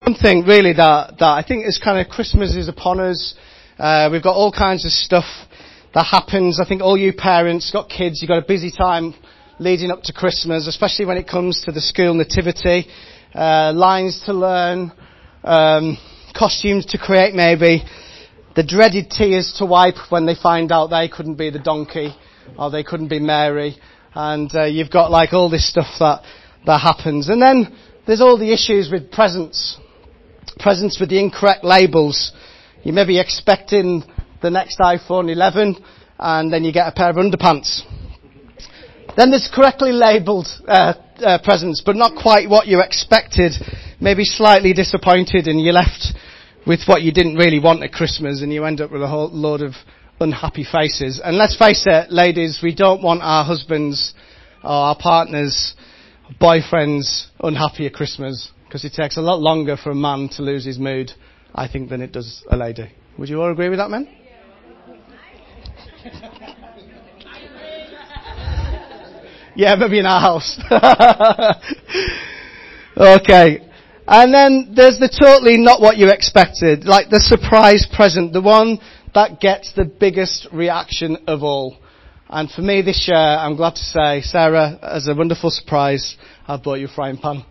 Something really that I think is kind of Christmas is upon us. We've got all kinds of stuff that happens. I think all you parents got kids, you've got a busy time leading up to Christmas, especially when it comes to the school nativity, lines to learn, costumes to create maybe, the dreaded tears to wipe when they find out they couldn't be the donkey or they couldn't be Mary, and you've got like all this stuff that happens. And then there's all the issues with presents with the incorrect labels. You may be expecting the next iPhone 11 and then you get a pair of underpants. Then there's correctly labelled presents, but not quite what you expected. Maybe slightly disappointed, and you're left with what you didn't really want at Christmas, and you end up with a whole load of unhappy faces. And let's face it, ladies, we don't want our husbands or our partners, boyfriends unhappy at Christmas, because it takes a lot longer for a man to lose his mood, I think, than it does a lady. Would you all agree with that, men? Yeah, maybe in our house. Okay. And then there's the totally not what you expected, like the surprise present, the one that gets the biggest reaction of all. And for me this year, I'm glad to say, Sarah, as a wonderful surprise, I've bought you a frying pan.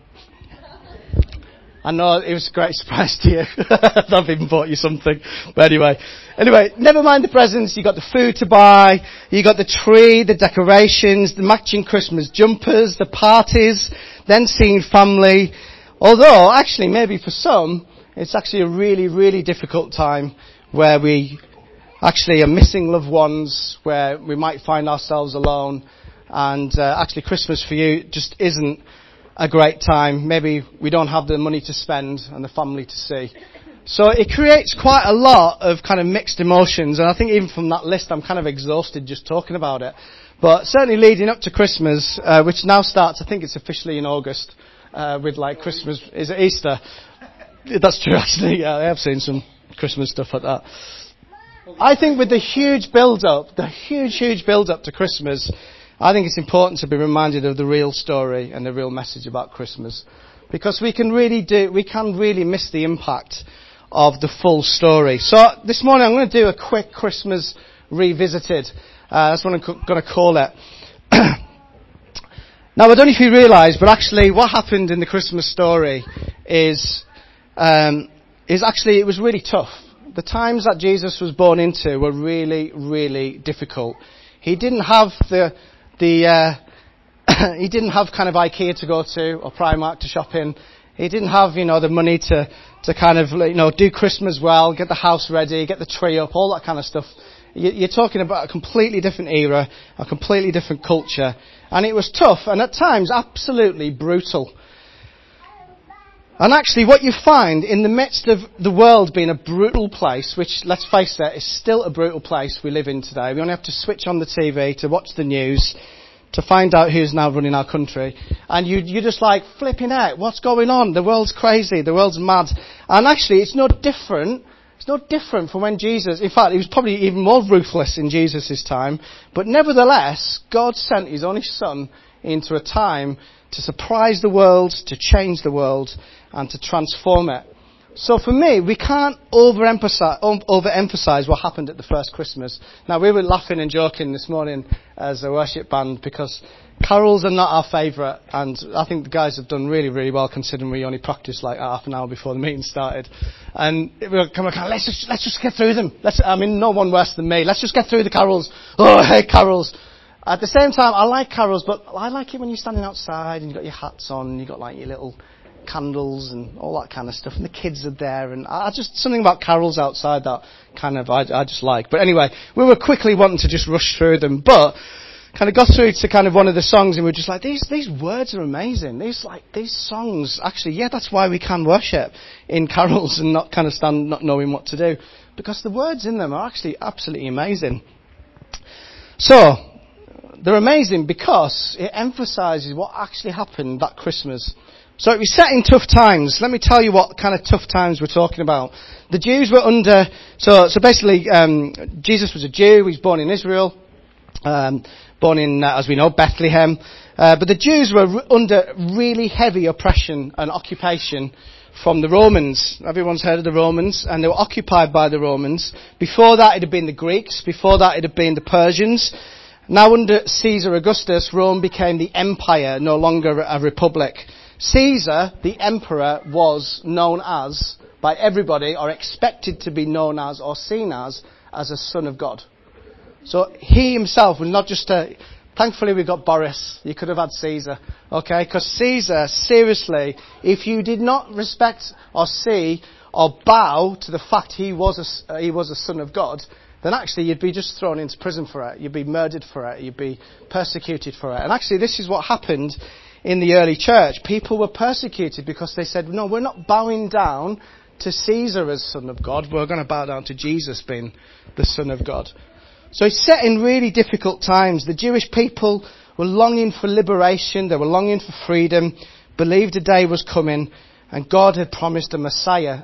I know it was a great surprise to you. I've even bought you something. But anyway, never mind the presents. You got the food to buy. You got the tree, the decorations, the matching Christmas jumpers, the parties, then seeing family. Although, actually, maybe for some, it's actually a really, really difficult time where we actually are missing loved ones, where we might find ourselves alone. And actually, Christmas for you just isn't a great time. Maybe we don't have the money to spend and the family to see. So it creates quite a lot of kind of mixed emotions, and I think even from that list I'm kind of exhausted just talking about it. But certainly leading up to Christmas, which now starts, I think it's officially in August, with like Christmas, is it Easter? That's true actually, yeah, I have seen some Christmas stuff like that. I think with the huge build-up to Christmas, I think it's important to be reminded of the real story and the real message about Christmas, because we can really miss the impact of the full story. So this morning I'm going to do a quick Christmas revisited. That's what I'm going to call it. Now, I don't know if you realise, but actually what happened in the Christmas story is actually it was really tough. The times that Jesus was born into were really, really difficult. He didn't have he didn't have kind of IKEA to go to or Primark to shop in. He didn't have, the money to kind of, do Christmas well, get the house ready, get the tree up, all that kind of stuff. You're talking about a completely different era, a completely different culture. And it was tough and at times absolutely brutal. And actually what you find in the midst of the world being a brutal place, which, let's face it, is still a brutal place we live in today. We only have to switch on the TV to watch the news to find out who's now running our country. And you're just like, flipping out, what's going on? The world's crazy, the world's mad. And actually it's no different. It's no different from when Jesus, in fact, it was probably even more ruthless in Jesus' time. But nevertheless, God sent his only son into a time to surprise the world, to change the world, and to transform it. So for me, we can't overemphasize what happened at the first Christmas. Now, we were laughing and joking this morning as a worship band because carols are not our favourite, and I think the guys have done really, really well considering we only practiced like half an hour before the meeting started. And we were kind of like, let's just get through them. No one worse than me. Let's just get through the carols. Oh, I hate carols. At the same time, I like carols, but I like it when you're standing outside and you've got your hats on, and you've got like your little candles and all that kind of stuff, and the kids are there, and something about carols outside that kind of I just like. But anyway, we were quickly wanting to just rush through them, but kind of got through to kind of one of the songs, and we were just like, these words are amazing. These songs, actually, yeah, that's why we can worship in carols and not kind of stand not knowing what to do, because the words in them are actually absolutely amazing. So they're amazing because it emphasises what actually happened that Christmas. So it was set in tough times. Let me tell you what kind of tough times we're talking about. The Jews were under, so basically, Jesus was a Jew. He was born in Israel, born in, as we know, Bethlehem. But the Jews were under really heavy oppression and occupation from the Romans. Everyone's heard of the Romans, and they were occupied by the Romans. Before that, it had been the Greeks. Before that, it had been the Persians. Now, under Caesar Augustus, Rome became the empire, no longer a republic. Caesar, the emperor, was known as, by everybody, or expected to be known as, or seen as a son of God. So he himself was not just a... Thankfully we got Boris. You could have had Caesar. Okay? Because Caesar, seriously, if you did not respect or see or bow to the fact he was a son of God, then actually you'd be just thrown into prison for it. You'd be murdered for it. You'd be persecuted for it. And actually this is what happened in the early church. People were persecuted because they said, no, we're not bowing down to Caesar as son of God. We're going to bow down to Jesus being the son of God. So it's set in really difficult times. The Jewish people were longing for liberation. They were longing for freedom. Believed a day was coming. And God had promised a Messiah,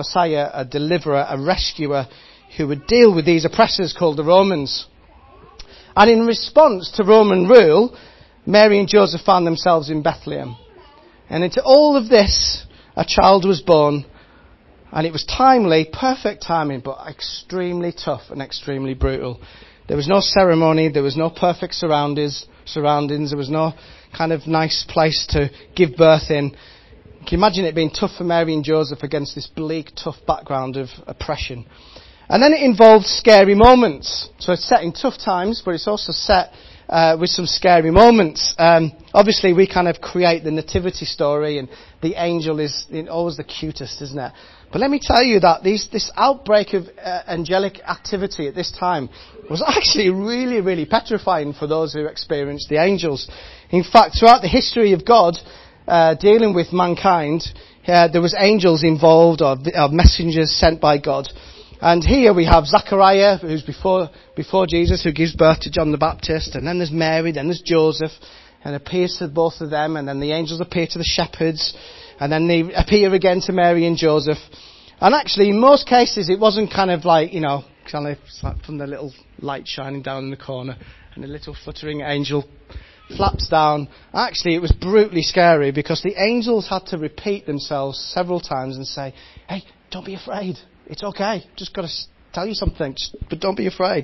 a deliverer, a rescuer who would deal with these oppressors called the Romans. And in response to Roman rule, Mary and Joseph found themselves in Bethlehem. And into all of this, a child was born. And it was timely, perfect timing, but extremely tough and extremely brutal. There was no ceremony, there was no perfect surroundings, there was no kind of nice place to give birth in. Can you imagine it being tough for Mary and Joseph against this bleak, tough background of oppression? And then it involved scary moments. So it's set in tough times, but it's also set with some scary moments. Obviously, we kind of create the nativity story, and the angel is always the cutest, isn't it? But let me tell you that this outbreak of angelic activity at this time was actually really, really petrifying for those who experienced the angels. In fact, throughout the history of God dealing with mankind, there was angels involved or messengers sent by God. And here we have Zachariah, who's before Jesus, who gives birth to John the Baptist. And then there's Mary, then there's Joseph, and appears to both of them. And then the angels appear to the shepherds. And then they appear again to Mary and Joseph. And actually, in most cases, it wasn't kind of like, kind of like from the little light shining down in the corner, and a little fluttering angel flaps down. Actually, it was brutally scary because the angels had to repeat themselves several times and say, hey, don't be afraid. It's okay. Just got to tell you something, but don't be afraid.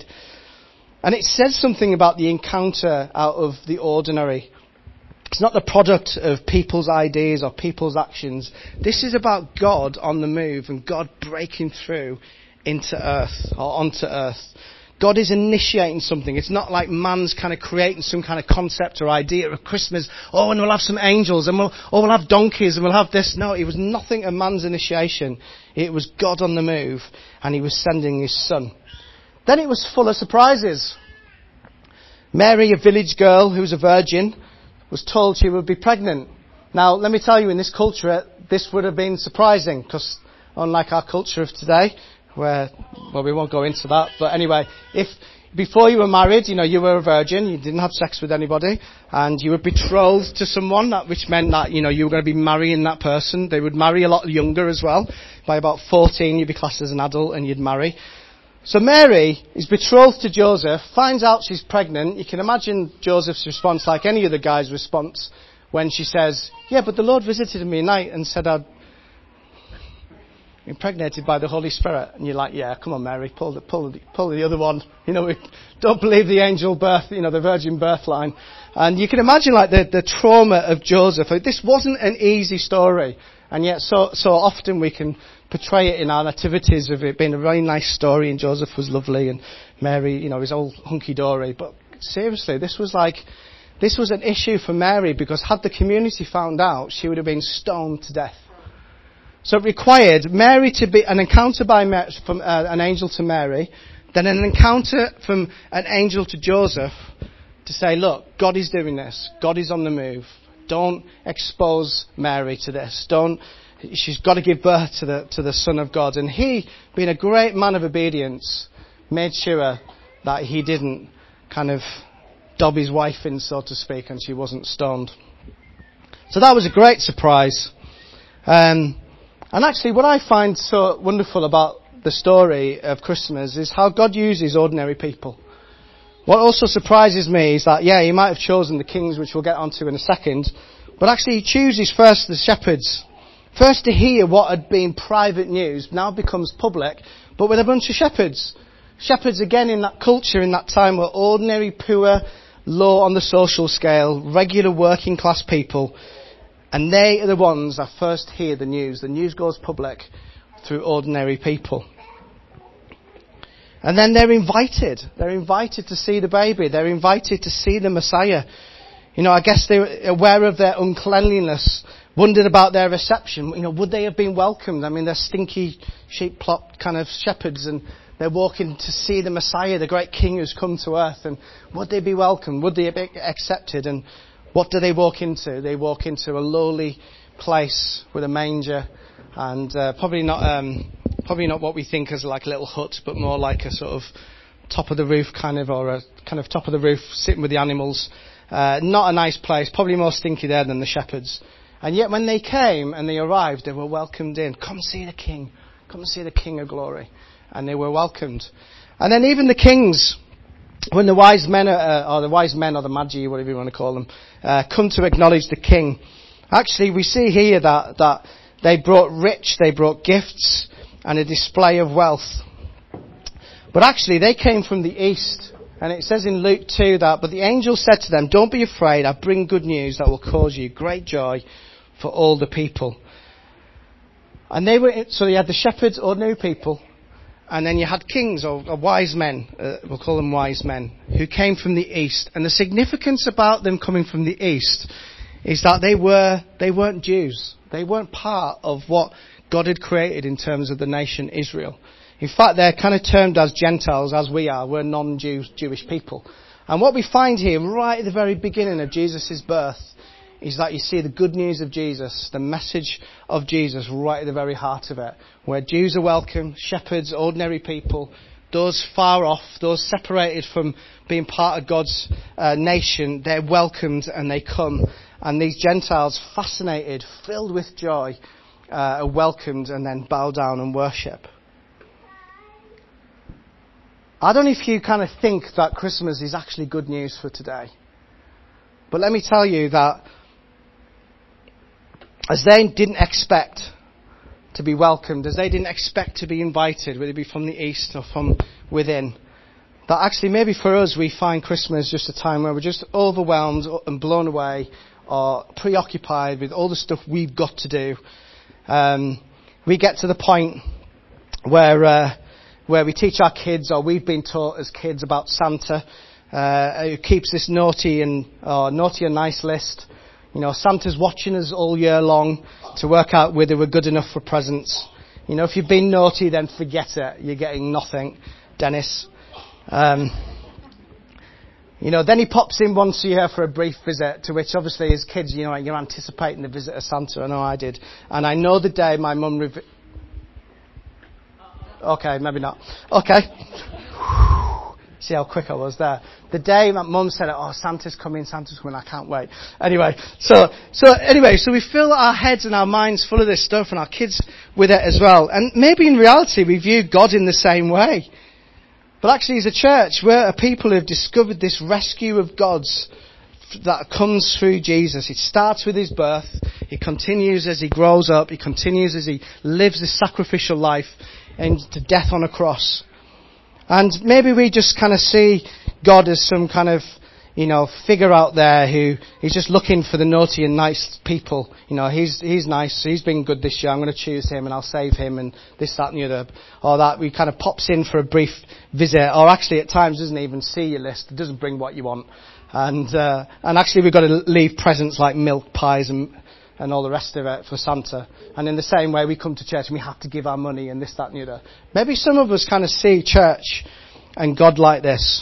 And it says something about the encounter out of the ordinary. It's not the product of people's ideas or people's actions. This is about God on the move and God breaking through into earth or onto earth. God is initiating something. It's not like man's kind of creating some kind of concept or idea of Christmas. Oh, and we'll have some angels and we'll have donkeys and we'll have this. No, it was nothing of man's initiation. It was God on the move, and he was sending his son. Then it was full of surprises. Mary, a village girl who was a virgin, was told she would be pregnant. Now, let me tell you, in this culture, this would have been surprising, because unlike our culture of today, where, well, we won't go into that, but anyway, if before you were married, you were a virgin, you didn't have sex with anybody, and you were betrothed to someone, which meant that, you were going to be marrying that person. They would marry a lot younger as well. By about 14, you'd be classed as an adult and you'd marry. So Mary is betrothed to Joseph, finds out she's pregnant. You can imagine Joseph's response, like any other guy's response, when she says, yeah, but the Lord visited me at night and said I'd impregnated by the Holy Spirit. And you're like, yeah, come on, Mary, pull the other one. We don't believe the angel birth, the virgin birth line. And you can imagine like the trauma of Joseph. This wasn't an easy story. And yet so often we can portray it in our nativities of it being a very nice story, and Joseph was lovely, and Mary, was all hunky-dory. But seriously, this was an issue for Mary, because had the community found out, she would have been stoned to death. So it required Mary to be an encounter from an angel to Mary, then an encounter from an angel to Joseph to say, look, God is doing this. God is on the move. Don't expose Mary to this. She's got to give birth to the Son of God. And he, being a great man of obedience, made sure that he didn't kind of dob his wife in, so to speak, and she wasn't stoned. So that was a great surprise. And actually, what I find so wonderful about the story of Christmas is how God uses ordinary people. What also surprises me is that, he might have chosen the kings, which we'll get onto in a second, but actually he chooses first the shepherds. First to hear what had been private news now becomes public, but with a bunch of shepherds. Shepherds, again, in that culture, in that time, were ordinary, poor, low on the social scale, regular working class people. And they are the ones that first hear the news. The news goes public through ordinary people. And then they're invited. They're invited to see the baby. They're invited to see the Messiah. You know, I guess they were aware of their uncleanliness, wondered about their reception. You know, would they have been welcomed? I mean, they're stinky, sheep-plopped kind of shepherds, and they're walking to see the Messiah, the great King who's come to earth. And would they be welcomed? Would they be accepted? And what do they walk into? They walk into a lowly place with a manger, and probably not what we think as like a little hut, but more like a sort of top of the roof kind of, or a kind of top of the roof sitting with the animals. Not a nice place, probably more stinky there than the shepherds. And yet when they came and they arrived, they were welcomed in. Come see the King. Come see the King of Glory. And they were welcomed. And then even the kings, when the wise men, or the magi, whatever you want to call them, come to acknowledge the King, actually we see here that they brought gifts and a display of wealth. But actually they came from the east. And it says in Luke 2 that, but the angel said to them, don't be afraid, I bring good news that will cause you great joy for all the people. And so you had the shepherds, ordinary people, and then you had kings or wise men, we'll call them wise men, who came from the east. And the significance about them coming from the east is that they weren't Jews. They weren't part of what God had created in terms of the nation Israel. In fact, they're kind of termed as Gentiles, as we are. We're non-Jewish people. And what we find here, right at the very beginning of Jesus' birth, is that you see the good news of Jesus, the message of Jesus, right at the very heart of it. Where Jews are welcome, shepherds, ordinary people, those far off, those separated from being part of God's nation, they're welcomed and they come. And these Gentiles, fascinated, filled with joy, are welcomed and then bow down and worship. I don't know if you kind of think that Christmas is actually good news for today. But let me tell you that as they didn't expect to be welcomed, as they didn't expect to be invited, whether it be from the east or from within, that actually maybe for us we find Christmas just a time where we're just overwhelmed and blown away or preoccupied with all the stuff we've got to do. We get to the point where we teach our kids, or we've been taught as kids, about Santa, who keeps this naughty and nice list. You know, Santa's watching us all year long to work out whether we're good enough for presents. You know, if you've been naughty, then forget it. You're getting nothing, Dennis. You know, then he pops in once a year for a brief visit, to which obviously as kids, you know, you're anticipating the visit of Santa. I know I did. And I know the day my mum... Okay, maybe not. Okay. See how quick I was there. The day my mum said, oh, Santa's coming, I can't wait. Anyway, so we fill our heads and our minds full of this stuff and our kids with it as well. And maybe in reality we view God in the same way. But actually as a church, we're a people who have discovered this rescue of God's that comes through Jesus. It starts with his birth. It continues as he grows up. It continues as he lives this sacrificial life and to death on a cross. And maybe we just kind of see God as some kind of, you know, figure out there who is just looking for the naughty and nice people. You know, he's nice, so he's been good this year, I'm going to choose him and I'll save him and this, that and the other. Or that we kind of pops in for a brief visit, or actually at times doesn't even see your list, doesn't bring what you want. And actually we've got to leave presents like milk, pies and all the rest of it for Santa. And in the same way we come to church and we have to give our money and this, that and the other. Maybe some of us kind of see church and God like this.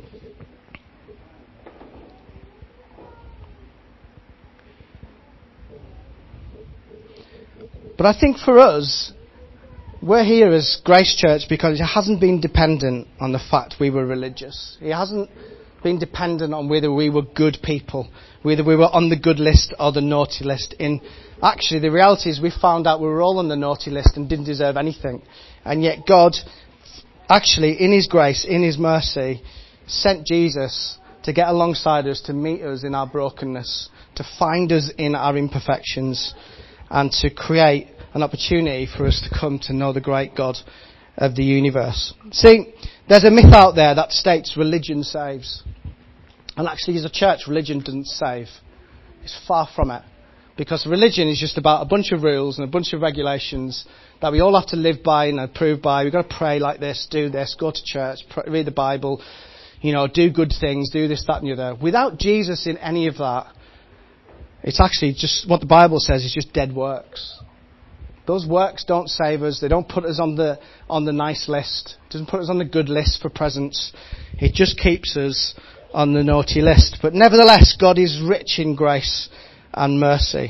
But I think for us, we're here as Grace Church because it hasn't been dependent on the fact we were religious. It hasn't been dependent on whether we were good people, whether we were on the good list or the naughty list. Actually, the reality is we found out we were all on the naughty list and didn't deserve anything. And yet God, actually, in his grace, in his mercy, sent Jesus to get alongside us, to meet us in our brokenness, to find us in our imperfections. and to create an opportunity for us to come to know the great God of the universe. See, there's a myth out there that states religion saves. And actually, as a church, religion doesn't save. It's far from it. Because religion is just about a bunch of rules and a bunch of regulations that we all have to live by and approve by. We've got to pray like this, do this, go to church, read the Bible, do good things, do this, that and the other. Without Jesus in any of that, it's actually just what the Bible says is just dead works. Those works don't save us. They don't put us on the nice list. It doesn't put us on the good list for presents. It just keeps us on the naughty list. But nevertheless, God is rich in grace and mercy.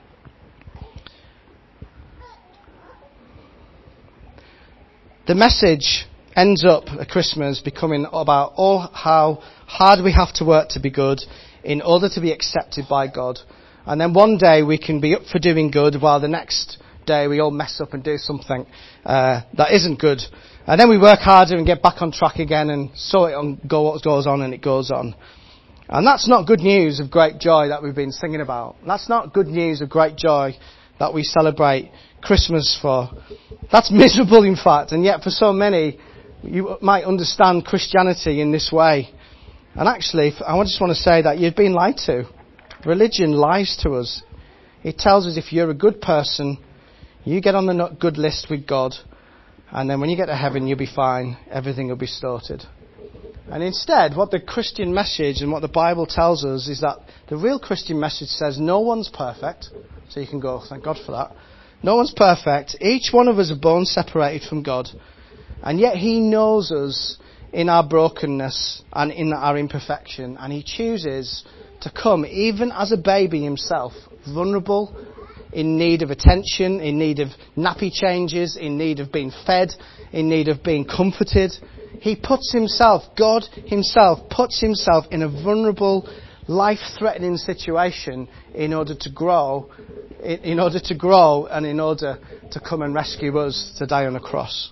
The message ends up at Christmas becoming about how hard we have to work to be good in order to be accepted by God. And then one day we can be up for doing good while the next day we all mess up and do something that isn't good. And then we work harder and get back on track again and so what goes on and it goes on. And that's not good news of great joy that we've been singing about. That's not good news of great joy that we celebrate Christmas for. That's miserable, in fact. And yet for so many, you might understand Christianity in this way. And actually, I just want to say that you've been lied to. Religion lies to us. It tells us if you're a good person, you get on the good list with God, and then when you get to heaven, you'll be fine. Everything will be sorted. And instead, what the Christian message and what the Bible tells us is that the real Christian message says no one's perfect. So you can go, thank God for that. No one's perfect. Each one of us are born separated from God. And yet He knows us in our brokenness and in our imperfection. And He chooses to come, even as a baby Himself, vulnerable, in need of attention, in need of nappy changes, in need of being fed, in need of being comforted. He puts Himself, God Himself, puts Himself in a vulnerable, life-threatening situation in order to grow, and in order to come and rescue us, to die on a cross.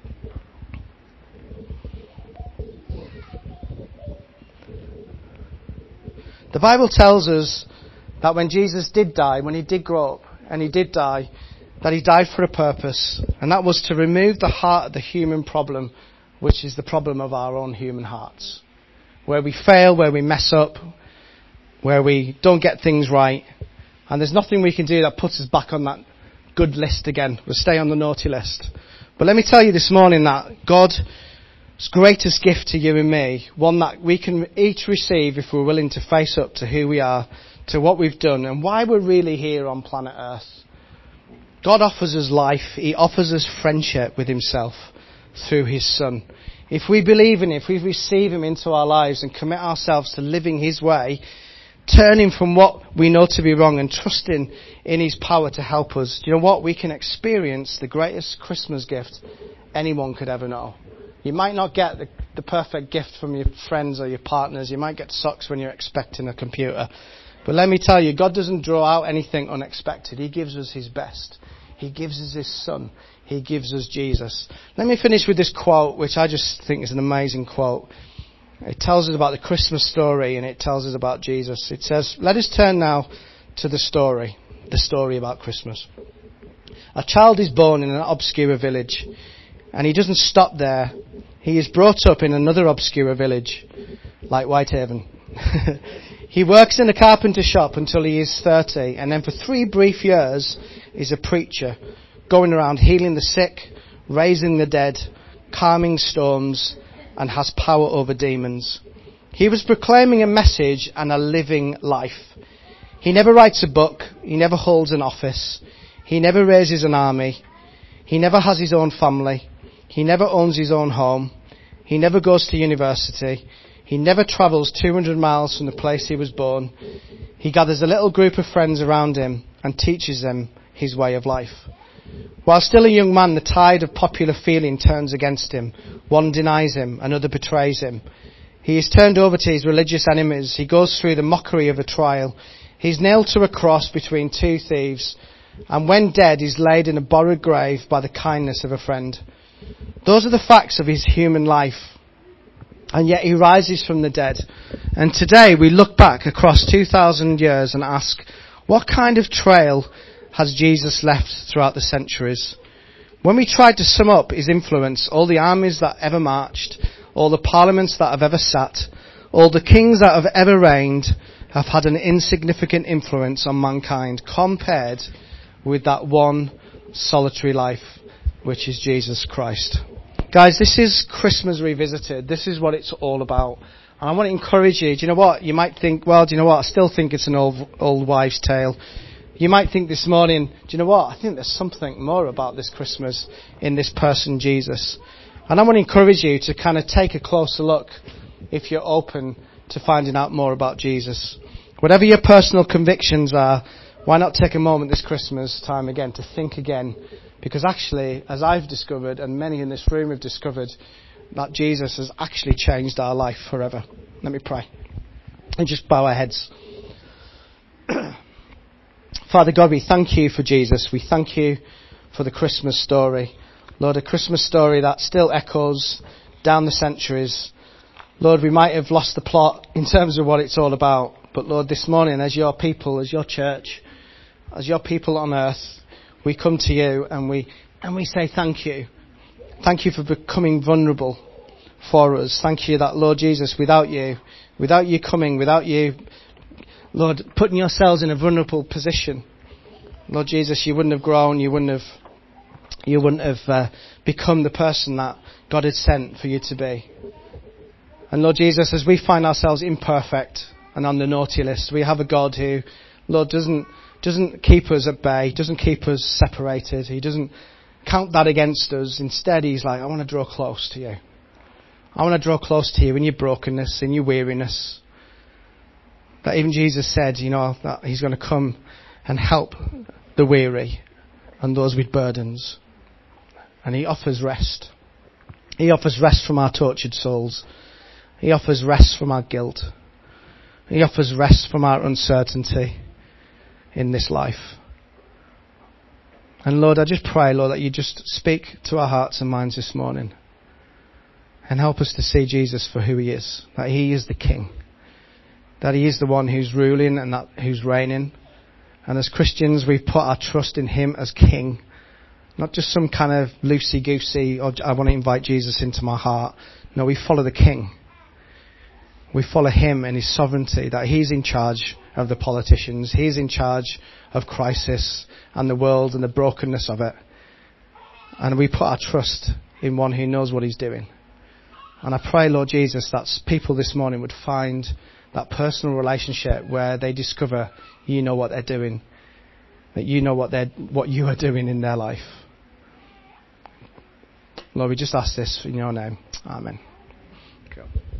The Bible tells us that when Jesus did die, when He did grow up, and He did die, that He died for a purpose, and that was to remove the heart of the human problem, which is the problem of our own human hearts. Where we fail, where we mess up, where we don't get things right, and there's nothing we can do that puts us back on that good list again. We'll stay on the naughty list. But let me tell you this morning that God's greatest gift to you and me, one that we can each receive if we're willing to face up to who we are, to what we've done, and why we're really here on planet Earth. God offers us life. He offers us friendship with Himself through His Son. If we believe in Him, if we receive Him into our lives and commit ourselves to living His way, turning from what we know to be wrong and trusting in His power to help us, do you know what? We can experience the greatest Christmas gift anyone could ever know. You might not get the perfect gift from your friends or your partners. You might get socks when you're expecting a computer. But let me tell you, God doesn't draw out anything unexpected. He gives us His best. He gives us His Son. He gives us Jesus. Let me finish with this quote, which I just think is an amazing quote. It tells us about the Christmas story, and it tells us about Jesus. It says, let us turn now to the story about Christmas. A child is born in an obscure village, and he doesn't stop there. He is brought up in another obscure village, like Whitehaven. He works in a carpenter shop until he is 30, and then for 3 brief years is a preacher, going around healing the sick, raising the dead, calming storms, and has power over demons. He was proclaiming a message and a living life. He never writes a book. He never holds an office. He never raises an army. He never has his own family. He never owns his own home. He never goes to university. He never travels 200 miles from the place he was born. He gathers a little group of friends around him and teaches them his way of life. While still a young man, the tide of popular feeling turns against him. One denies him, another betrays him. He is turned over to his religious enemies. He goes through the mockery of a trial. He's nailed to a cross between 2 thieves, and when dead is laid in a borrowed grave by the kindness of a friend. Those are the facts of his human life. And yet he rises from the dead. And today we look back across 2,000 years and ask, what kind of trail has Jesus left throughout the centuries? When we tried to sum up his influence, all the armies that ever marched, all the parliaments that have ever sat, all the kings that have ever reigned, have had an insignificant influence on mankind compared with that one solitary life, which is Jesus Christ. Guys, this is Christmas Revisited. This is what it's all about. And I want to encourage you. Do you know what? You might think, well, do you know what? I still think it's an old wives' tale. You might think this morning, do you know what? I think there's something more about this Christmas in this person, Jesus. And I want to encourage you to kind of take a closer look if you're open to finding out more about Jesus. Whatever your personal convictions are, why not take a moment this Christmas time again to think again? Because actually, as I've discovered, and many in this room have discovered, that Jesus has actually changed our life forever. Let me pray. And just bow our heads. Father God, we thank you for Jesus. We thank you for the Christmas story. Lord, a Christmas story that still echoes down the centuries. Lord, we might have lost the plot in terms of what it's all about. But Lord, this morning, as your people, as your church, as your people on earth, we come to you and we say thank you. Thank you for becoming vulnerable for us. Thank you that, Lord Jesus, without you coming, without you, Lord, putting yourselves in a vulnerable position, Lord Jesus, you wouldn't have grown, you wouldn't have become the person that God had sent for you to be. And Lord Jesus, as we find ourselves imperfect and on the naughty list, we have a God who, Lord, doesn't keep us at bay, doesn't keep us separated. He doesn't count that against us. Instead, he's like, I want to draw close to you. I want to draw close to you in your brokenness, in your weariness. That even Jesus said, that he's going to come and help the weary and those with burdens. And he offers rest. He offers rest from our tortured souls. He offers rest from our guilt. He offers rest from our uncertainty in this life. And Lord, I just pray, Lord, that you just speak to our hearts and minds this morning and help us to see Jesus for who he is, that he is the King, that he is the one who's ruling and that who's reigning. And as Christians, we've put our trust in him as King, not just some kind of loosey-goosey, or I want to invite Jesus into my heart. No, we follow the King. We follow him and his sovereignty, that he's in charge of the politicians. He's in charge of crisis and the world and the brokenness of it. And we put our trust in one who knows what he's doing. And I pray, Lord Jesus, that people this morning would find that personal relationship where they discover you know what they're doing, that you know what you are doing in their life. Lord, we just ask this in your name. Amen. Cool.